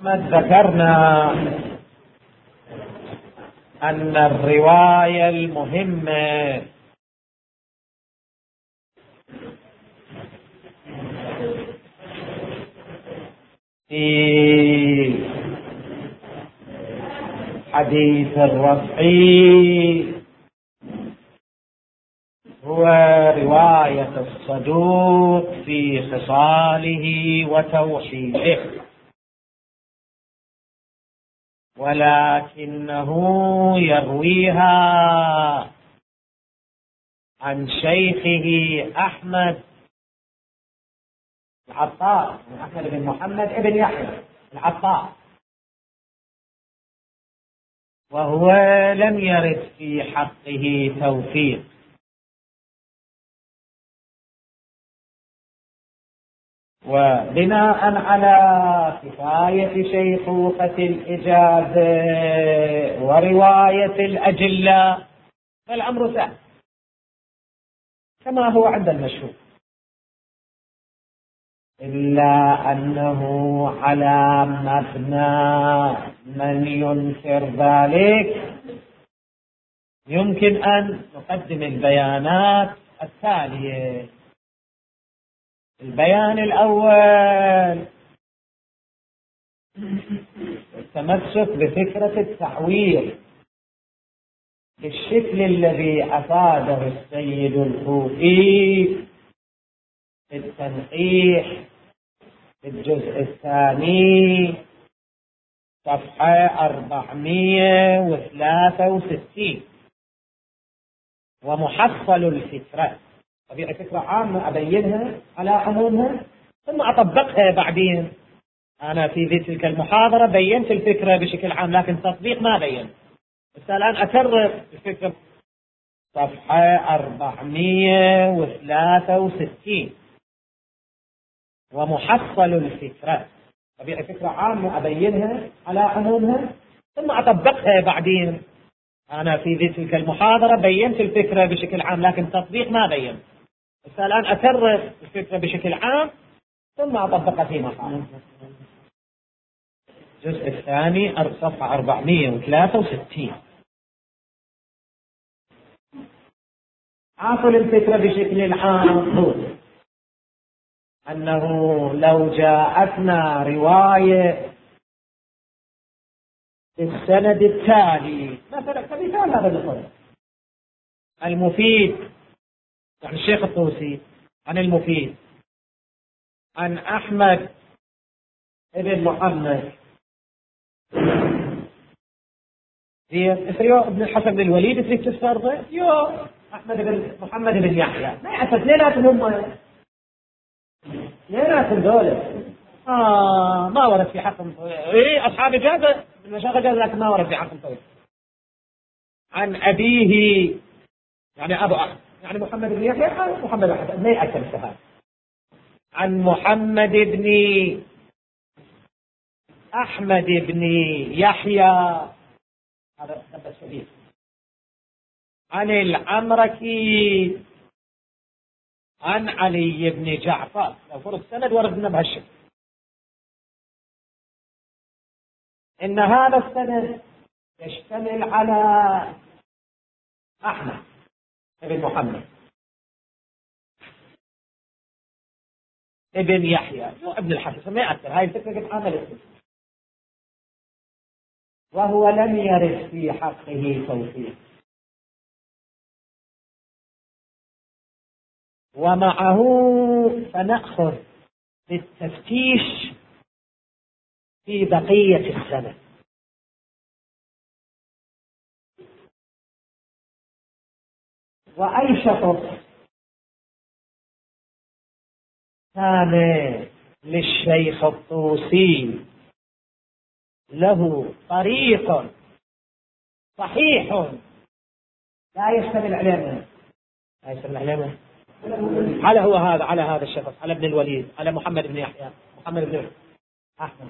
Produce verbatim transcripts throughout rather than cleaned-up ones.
ذكرنا أن الرواية المهمة في حديث الرفعي هو رواية الصدوق في خصاله وتوحيده، ولكنه يرويها عن شيخه أحمد العطار، أحمد بن محمد بن يحيى العطار، وهو لم يرد في حقه توثيق، وبناء على كفاية شيخوخة الإجازة ورواية الأجلة فالأمر سهل كما هو عند المشهور، إلا أنه على مبنى من ينكر ذلك يمكن أن نقدم البيانات التالية. البيان الأول التمسك بفكرة التعوير بالشكل الذي أفاده السيد الخوئي في التنقيح في الجزء الثاني صفحة أربعمائة وثلاثة وستين، ومحصل الفكرة طبيعي فكرة عامة أبينها على عمومها ثم أطبقها بعدين. أنا في تلك المحاضرة بينت الفكرة بشكل عام لكن تطبيق ما بين، بس الآن أكرر الفكرة. صفحة أربعمائة وثلاثة وستين، ومحصل الفكرة طبيعي فكرة عامة أبينها على عمومها ثم أطبقها بعدين. أنا في تلك المحاضرة بينت الفكرة بشكل عام لكن تطبيق ما بين، بس الآن أكرر الفكرة بشكل عام ثم أطبقها في مقام. الجزء الثاني صفحة أربعمائة وثلاثة وستين. عاصل الفكرة بشكل عام هو أنه لو جاءتنا رواية السند التالي مثلا كمثال هذا الفرق المفيد يعني الشيخ الطوسي عن المفيد عن أحمد ابن محمد ابن الحسن بن الوليد تريد تسترضى يو أحمد بن محمد بن يحيى ما يعرف ليناتهم هم ليناتهم دولة آه ما ورد في حقهم إيه أصحاب إجازة المشايخ إجازة لكن ما ورد في حقهم طويل. عن أبيه يعني أبو أحمد يعني محمد بن يحيى محمد بن حسن ما يأكل سهل. عن محمد بن أحمد بن يحيى هذا بس شديد. عن العمركي عن علي بن جعفر لو فرض سند وردنا بهالشكل إن هذا السند يشتمل على أحمد بن محمد ابن يحيى مو ابن الحسن ما يأثر هاي الفكرة قد عملت وهو لم يرد في حقه توثيق، ومعه فنأخذ بالتفتيش في بقية السنة. وأي شخص كان للشيخ الطوسي له طريق صحيح لا يشتمل عليه لا يشتمل عليه على هو هذا على هذا الشخص على ابن الوليد على محمد بن يحيى محمد بن أحمد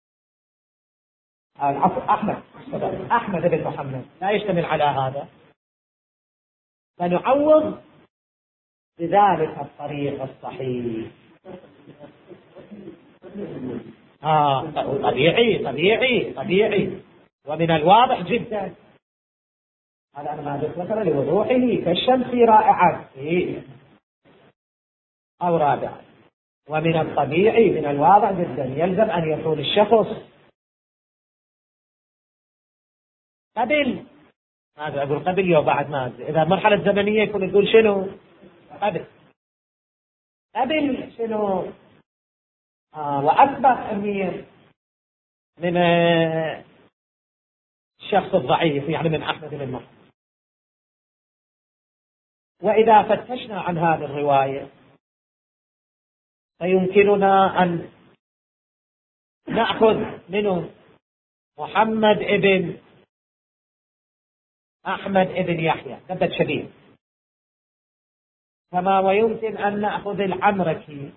أحمد أحمد بن محمد لا يشتمل على هذا، فنعوض بذلك الطريق الصحيح. آه طبيعي طبيعي طبيعي. ومن الواضح جدا، هذا أنا ما ذكر لوضوحه كالشمس رائعة أو رابعة. ومن الطبيعي من الواضح جدا يلزم أن يكون الشخص قبل، ماذا أقول قبل يو بعد ماذا، إذا مرحلة زمنية يكون يقول شنو قبل قبل شنو آه وأكبر أهمية من آه الشخص الضعيف، يعني من أحمد بن محمد. وإذا فتشنا عن هذه الرواية فيمكننا أن نأخذ منه محمد ابن أحمد ابن يحيى ثبت شبيه، كما ويمكن أن نأخذ العمركي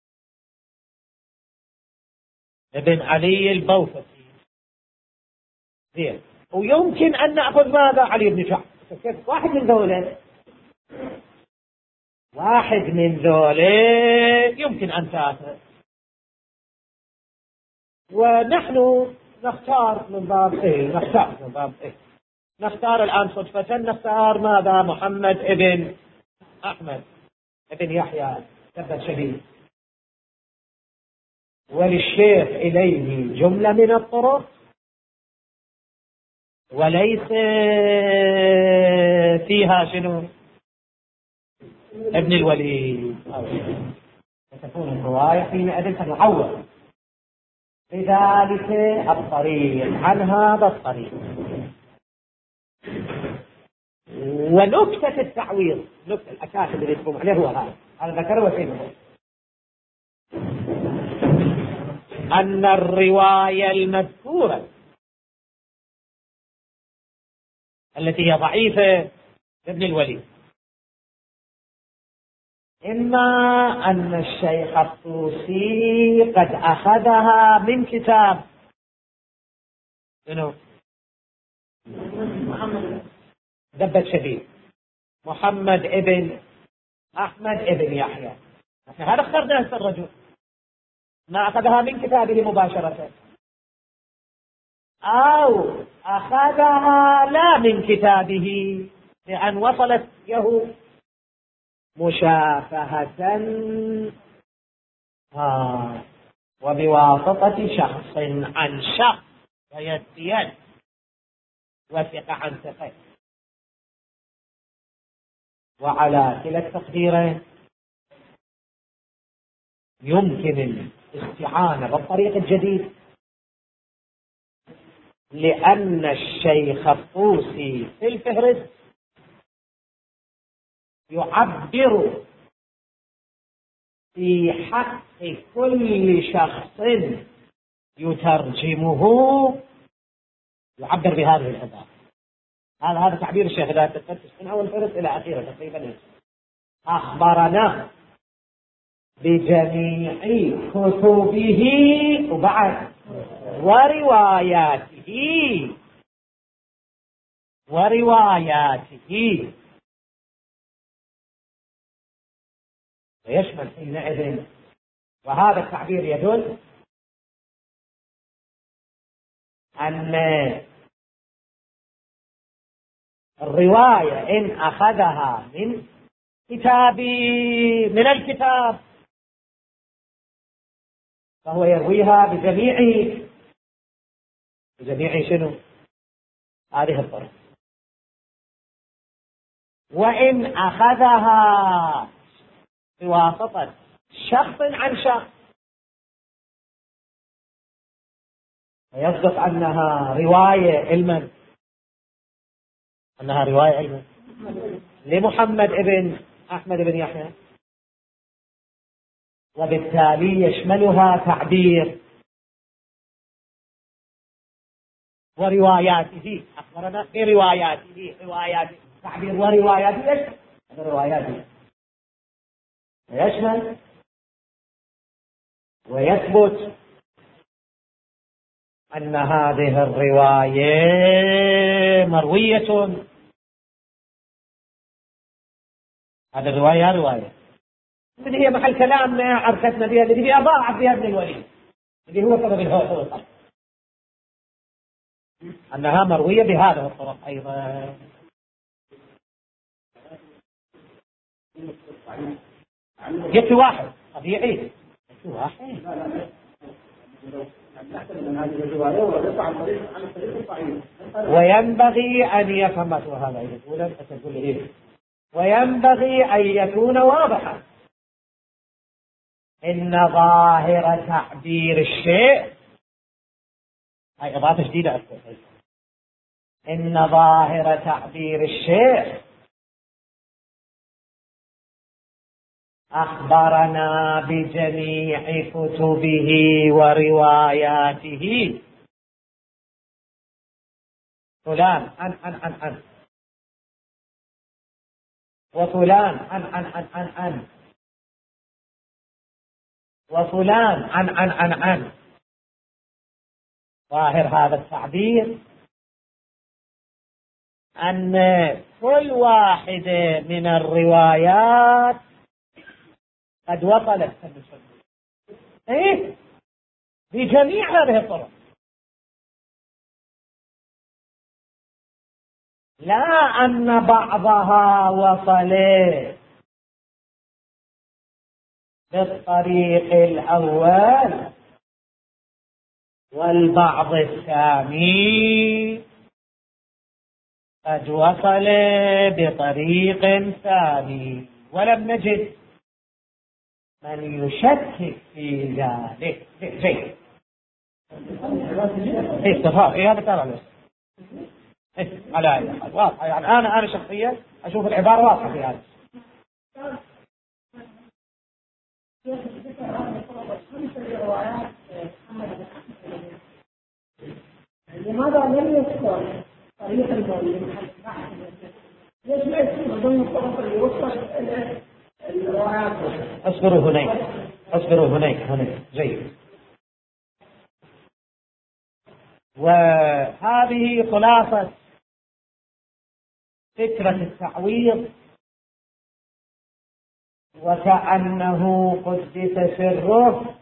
ابن علي البوفتي زين، ويمكن أن نأخذ ماذا علي بن جعفر. واحد من ذولا واحد من ذولا يمكن أن تأخذ، ونحن نختار من باب إيه نختار من باب إيه نختار الآن صدفة نختار ماذا محمد ابن أحمد ابن يحيى ثبت شبيه، وللشيخ إليه جملة من الطرق وليس فيها شنو ابن الوليد، فتكون الرواية حينئذ تتعوض بذلك الطريق عن هذا الطريق. ونكتة التعويض، نكتة الأساس اللي يتكلم عليه هو هذا، هذا ذكره وسيمه، أن الرواية المذكورة التي هي ضعيفة ابن الوليد إما أن الشيخ الطوسي قد أخذها من كتاب منه ثبت شبيه محمد ابن أحمد ابن يحيى، هذا اخترنا هذا الرجل، ما أخذها من كتابه مباشرة، أو أخذها لا من كتابه لأن وصلت له مشافهة آه وبواسطة شخص عن شخص ويد بيد وثقة عن ثقة. وعلى كلا التقديرين يمكن الاستعانة بالطريق الجديد، لأن الشيخ الطوسي في الفهرست يعبر في حق كل شخص يترجمه، يعبر بهذه العبارة. هذا هذا تعبير الشيخ إذا تفتش من أول فهرست إلى أخيرا تقريبا. أخبرنا بجميع كتبه وبعد ورواياته ورواياته ويشمل حينئذ، وهذا التعبير يدل أن الرواية إن أخذها من كتابي من الكتاب فهو يرويها بجميع بجميع شنو هذه الطرق، وإن أخذها بواسطة شخص عن شخص فيصدق أنها رواية علما أنها رواية علما لمحمد ابن أحمد بن يحيى، وبالتالي يشملها تعبير ورواياته. أخبرنا برواياته رواياته تعبير ورواياته يشمل رواياته يشمل ويثبت أن هذه الرواية مروية. هذه الرواية رواية اللي هي محل كلام عرفتنا بها الذي فيها ضاعف بها ابن الوليد، اللي هو سبب الهوء أنها مروية بهذه الطرق أيضا. يكفي واحد طبيعي، يكفي واحد. وينبغي أن يفهم هذا يقول تقول إيه، وينبغي أن يكون واضحا إن ظاهر تعبير الشيء، هاي إضافة جديدة أكثر، إن ظاهر تعبير الشيء أخبرنا بجميع كتبه ورواياته. فلان عن عن عن عن وفلان عن عن عن عن عن وفلان عن عن عن عن. ظاهر هذا التعبير أن كل واحدة من الروايات قد وصلت إيه بجميع هذه الطرق، لا أن بعضها وصل بالطريق الأول والبعض الثاني قد وصل بطريق ثاني، ولم نجد من يشكك في ذلك. زين ايه تفاهم ايه هذا كلام ايه على اي حال واضح. يعني انا انا شخصيا اشوف العباره واضحه في هذا. لماذا لم يذكر طريق المؤلف؟ ليش ما يكون ضمن الطرق اللي وصل الروايات؟ اصبروا هنيك اصبروا هنيك هنيك جيد. وهذه خلاصة فكرة التعويض، وكأنه قدس سره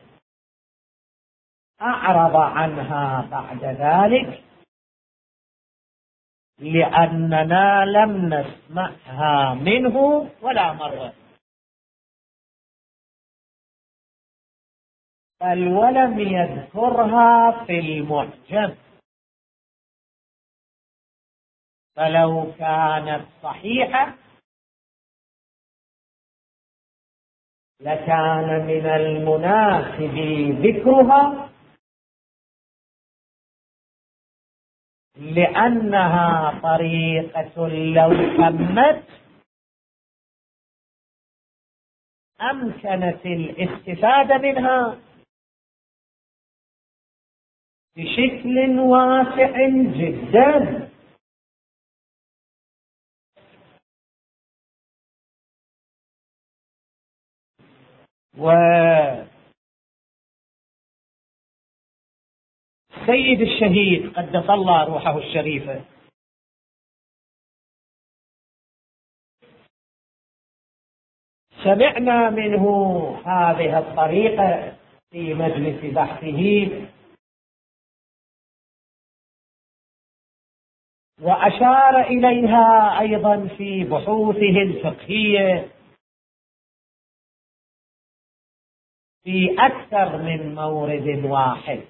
أعرض عنها بعد ذلك لأننا لم نسمعها منه ولا مرة، بل ولم يذكرها في المعجم. فلو كانت صحيحة لكان من المناسب ذكرها، لأنها طريقة لو تمت أمكنت الاستفادة منها بشكل واسع جدا. وسيد الشهيد قدس الله روحه الشريفة سمعنا منه هذه الطريقة في مجلس بحثه، وأشار إليها أيضا في بحوثه الفقهية في أكثر من مورد واحد.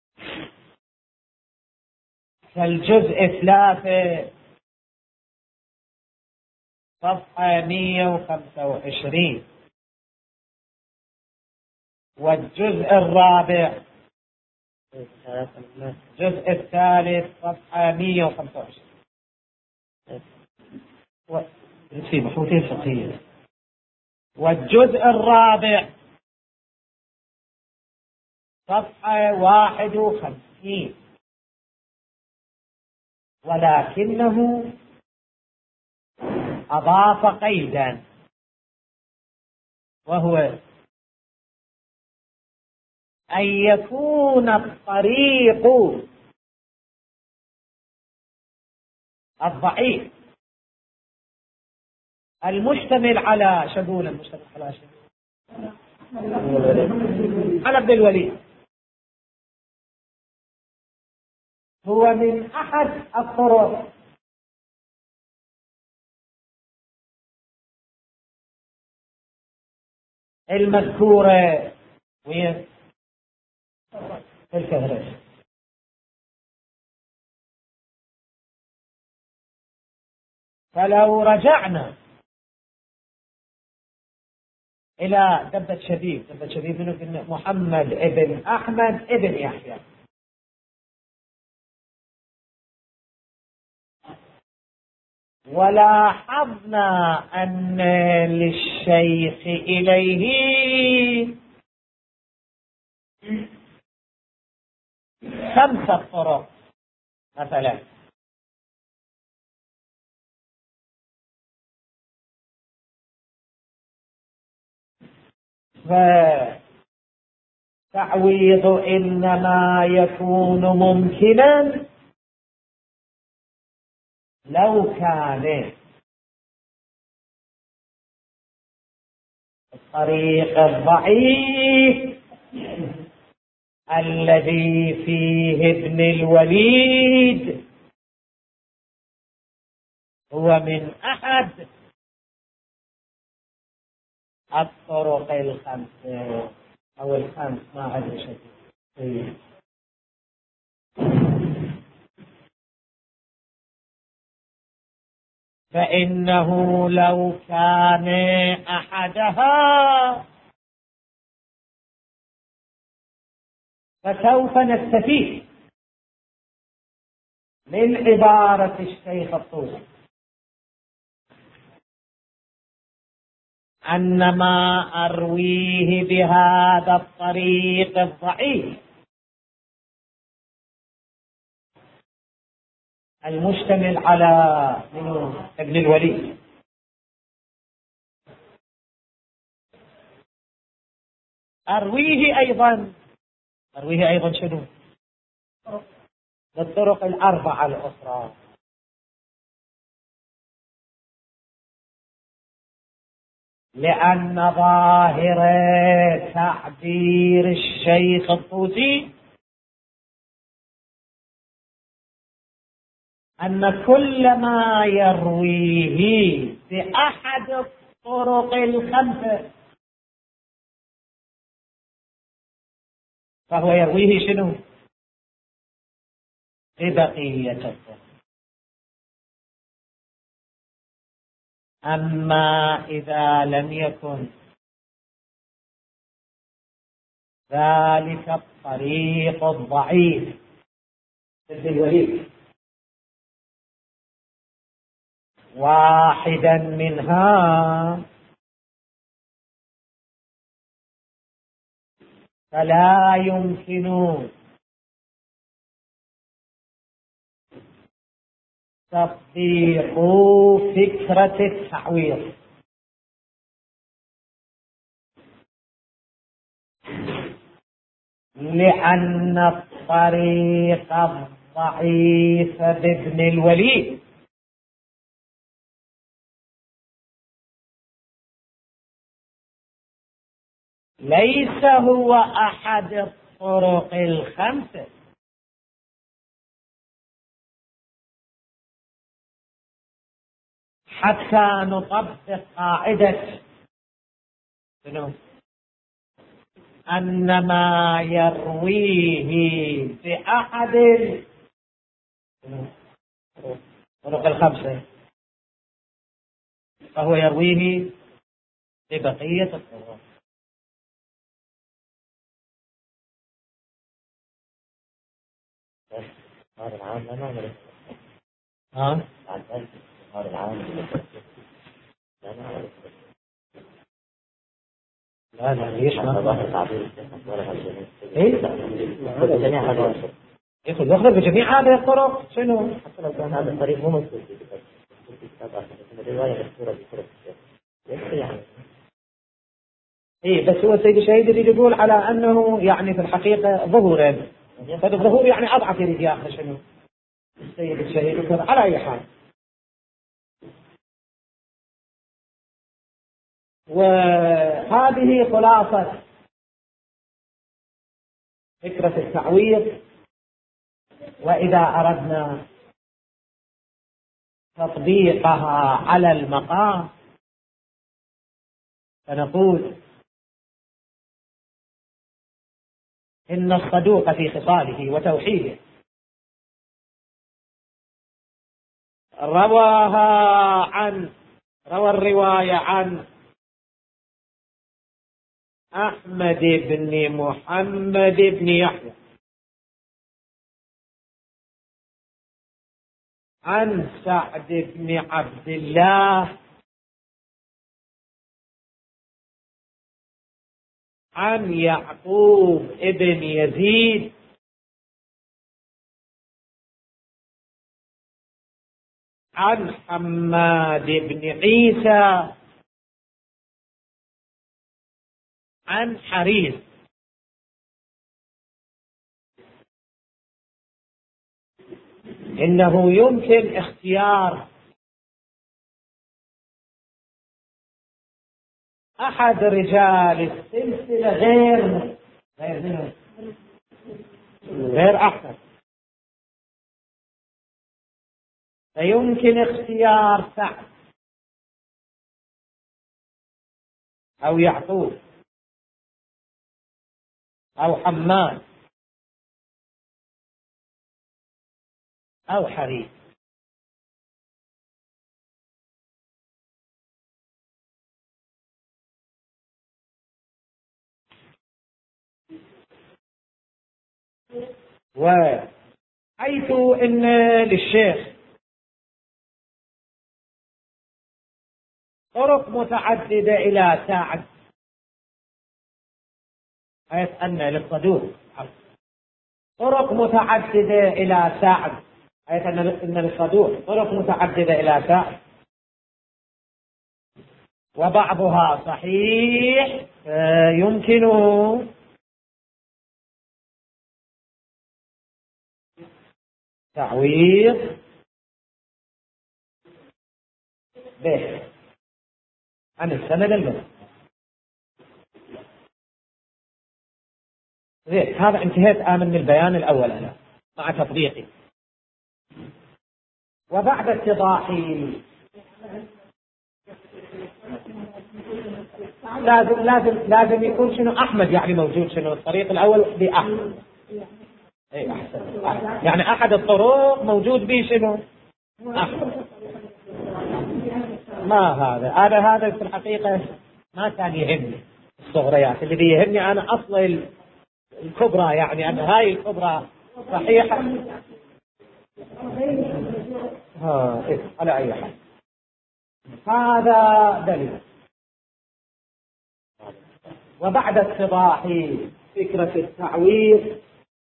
فالجزء الثلاثة صفحة مئة وخمسة وعشرين، والجزء الرابع الجزء الثالث صفحة مئة وخمسة وعشرين في بحوثه الفقهية، والجزء الرابع صفحة واحد وخمسين. ولكنه أضاف قيدا، وهو أن يكون الطريق الضعيف المشتمل على شبول المشتمل على شبول على ابن الوليد هو من أحد الطرق المذكورة وين في الفهرس. فلو رجعنا إلى دبة شبيب، دبة شبيب منه محمد ابن أحمد ابن يحيى، ولاحظنا أن للشيخ إليه خمسة طرق مثلا، فتعويض إنما يكون ممكنا لو كان الطريق الضعيف الذي فيه ابن الوليد هو من أحد الطرق الخمسة أو الخمس، ما أدري شيء. فإنه لو كان أحدها فسوف نستفيد من عبارة الشيخ الطوسي أن ما أرويه بهذا الطريق الضعيف المشتمل على ابن الوليد أرويه أيضا أرويه أيضا شنو؟ بالطرق الأربعة الأخرى، لأن ظاهر تعبير الشيخ الطوسي أن كل ما يرويه بأحد الطرق الخمسة فهو يرويه شنو؟ ببقية الطرق. أما إذا لم يكن ذلك الطريق الضعيف ابن الوليد واحدا منها فلا يمكن تصديق فكرة التعويض، لأن الطريق الضعيف بابن الوليد ليس هو أحد الطرق الخمسة، حتى نطبق قاعدة أن ما يرويه بأحد الطرق الخمسة فهو يرويه ببقية الطرق. هذا العام لا نعمل ها؟ هذا العام لا نعمل لا لا ليش ما ايه جميع هذه ياخذ يخرج بجميع هذه الطرق شنو؟ حتى لو كان هذا الطريق مو مذكور في كتاب في كتاب الرواية مذكورة بطرق يكفي يعني. ايه بس هو السيد الشهيد يريد يقول على انه يعني في الحقيقة ظهورا، فالظهور يعني اضعف يريد ياخذ شنو؟ السيد الشهيد يقول على اي حال. وهذه خلاصة فكرة التعويض وإذا أردنا تطبيقها على المقام فنقول إن الصدوق في خصاله وتوحيده رواها عن روى الرواية عن أحمد بن محمد بن يحيى عن سعد بن عبد الله عن يعقوب بن يزيد عن حماد بن عيسى عن حريث. إنه يمكن اختيار أحد رجال السلسلة غير غير غير أحمد، فيمكن اختيار سعد أو يعقوب أو حماد أو حريث. وحيث إن للشيخ طرق متعددة إلى سعد، حيث أن للصدوق طرق متعددة إلى سعد، حيث أن للصدوق طرق متعددة إلى سعد، وبعضها صحيح يمكن تعويض به عن السند المذكور. زين، هذا انتهيت آمن من البيان الأول أنا مع تطبيقي. وبعد اتضاحي لازم لازم لازم يكون شنو أحمد، يعني موجود شنو الطريق الأول بأحمد. اي أحسن، يعني أحد الطرق موجود به شنو أحمد. ما هذا هذا هذا في الحقيقة ما كان يهمني الصغريات، اللي يهمني أنا أصل الكبرى، يعني أن هاي الكبرى صحيحة. ها إيه على أي حال هذا دليل. وبعد اتضاح فكرة التعويض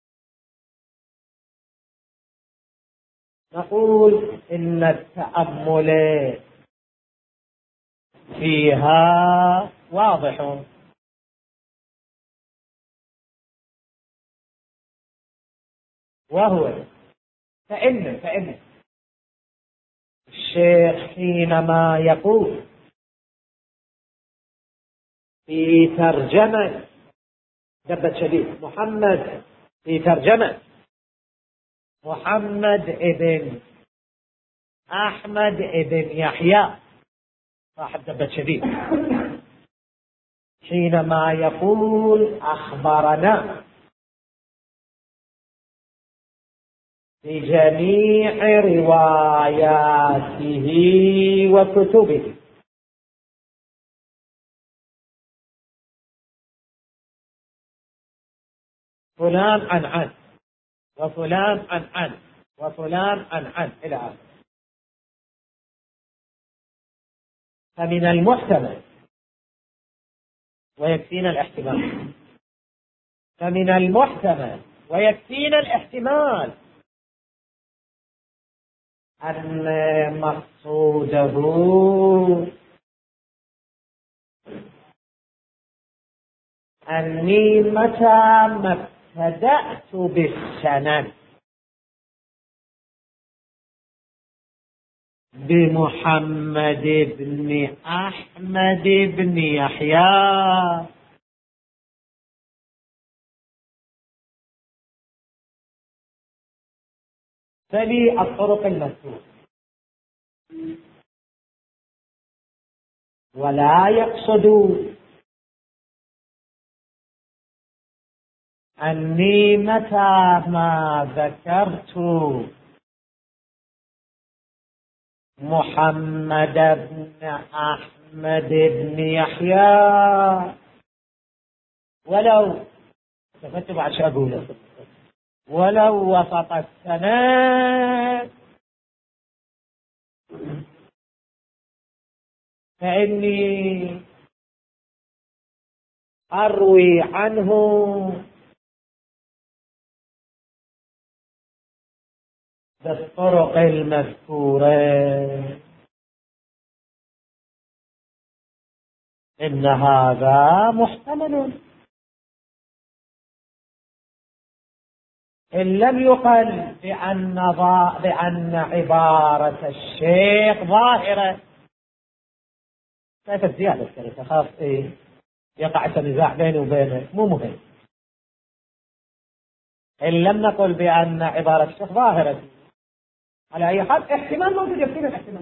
نقول إن التأمل فيها واضح، وهو فإن فإن الشيخ حينما يقول في ترجمة دبة شديد محمد، في ترجمة محمد ابن أحمد ابن يحيى صاحب دبة شديد، حينما يقول أخبرنا في جميع رواياته وكتبه، فلان عن عن وفلان عن عن وفلان عن عن إلى آخره. فمن المحتمل ويكفينا الاحتمال فمن المحتمل ويكفينا الاحتمال أن مقصوده أني متى ما ابتدأت بالسند بمحمد بن أحمد بن يحيى تلي الطرق المذكورة، ولا يقصد أني متى ما ذكرت محمد بن أحمد بن يحيى ولو استفدت بعد شو أقوله ولو وسط السند فإني أروي عنه بالطرق المذكورة. إن هذا محتمل إن لم يقل بأن بأن عبارة الشيخ ظاهرة. كيف الزيادة كذا خاف إيه يقع النزاع بيني وبينك، مو مهم. إن لم نقل بأن عبارة الشيخ ظاهرة على أي حال احتمال موجود، يكفي الاحتمال.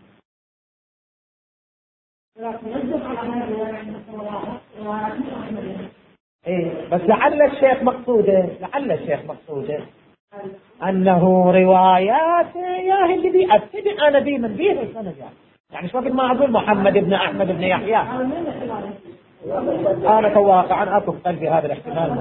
إيه بس لعل الشيخ مقصوده لعل الشيخ مقصوده أنه روايات يا اللي بيأتي أنا بي من بيه السنة يعني يعني شو ما أقول محمد بن أحمد بن يحيى أنا كواقعا أكو في قلبي هذا الاحتمال.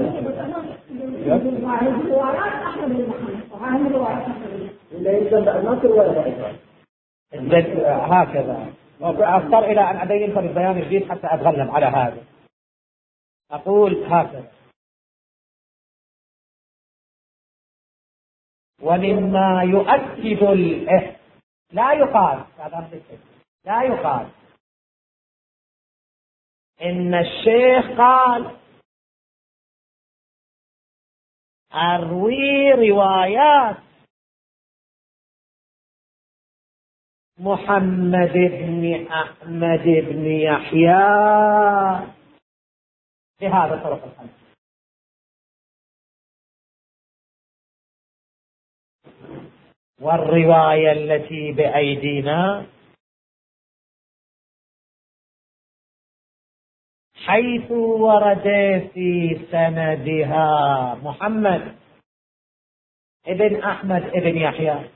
هكذا أضطر إلى أن أبين بالبيان الجديد حتى أتغلب على هذا. أقول هكذا: ومما يؤكد ال لا يقال لا يقال إن الشيخ قال أروي روايات محمد بن أحمد بن يحيى بهذا الطرق الخمس. والرواية التي بأيدينا حيث ورد في سندها محمد ابن أحمد ابن يحيى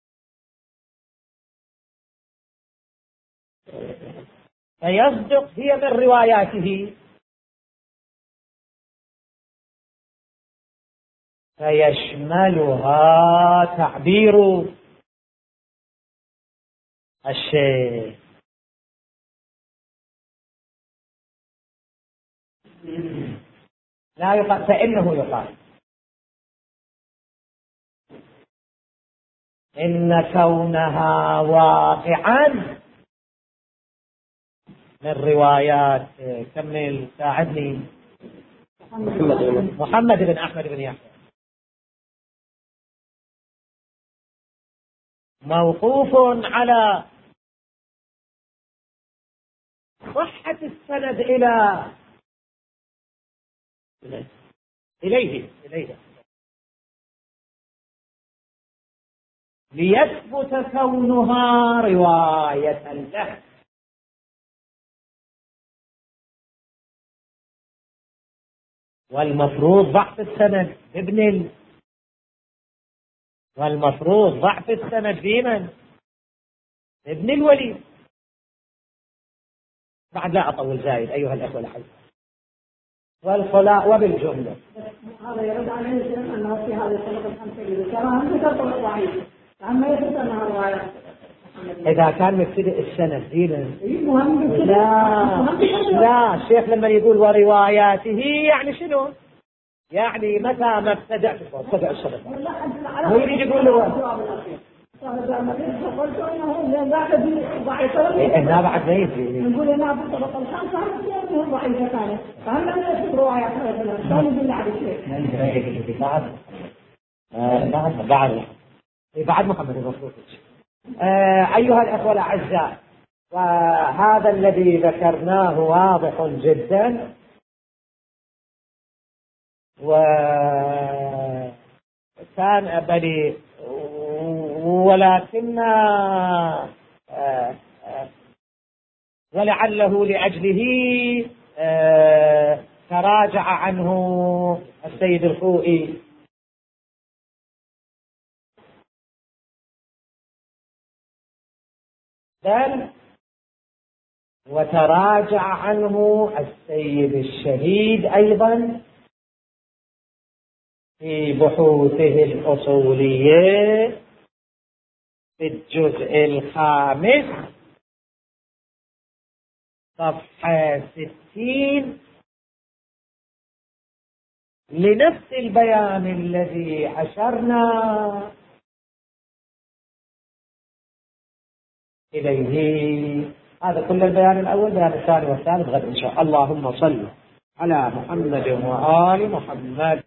فيصدق هي من رواياته، فيشملها تعبير الشيخ. لا يقال فإنه يقال إن كونها واقعا من روايات كمل ساعدني محمد بن أحمد بن يحيى موقوف على صحة السند إلى إليه إليه ليثبت كونها رواية له. والمفروض ضعف السند ابن ال... والمفروض ضعف السند في من؟ ابن الوليد. بعد لا أطول زايد أيها الأخوة الأحباب. والخلاء وبالجملة هذا يرد عليه أنه في هذه الطرق الخمسة كما هم تطلق ضعيف أما يثبت أنها رواية. إذا كان مبتدئ السند دينا لا لا الشيخ لما يقول ورواياته يعني شنو؟ يعني متى ما ابتدأ ابتدأ السند هو يريد يقول له إحنا بعد ما يدري نقول أنا بالطبقة الخامسة هم ضعيفة كانت فهم لم يكن روايات كانوا بالله على الشيء بعد بعد بعد بعد محمد الرسول. أيها الأخوة الأعزاء، وهذا الذي ذكرناه واضح جدا، وكان بل ولكن آه آه ولعله لأجله آه تراجع عنه السيد الخوئي. بل وتراجع عنه السيد الشهيد أيضا في بحوثه الأصولية في الجزء الخامس صفحة ستين لنفس البيان الذي أشرنا إليه. هذا كل البيان الأول. بيان الثاني والثالث غد إن شاء الله. اللهم صل على محمد وآل محمد.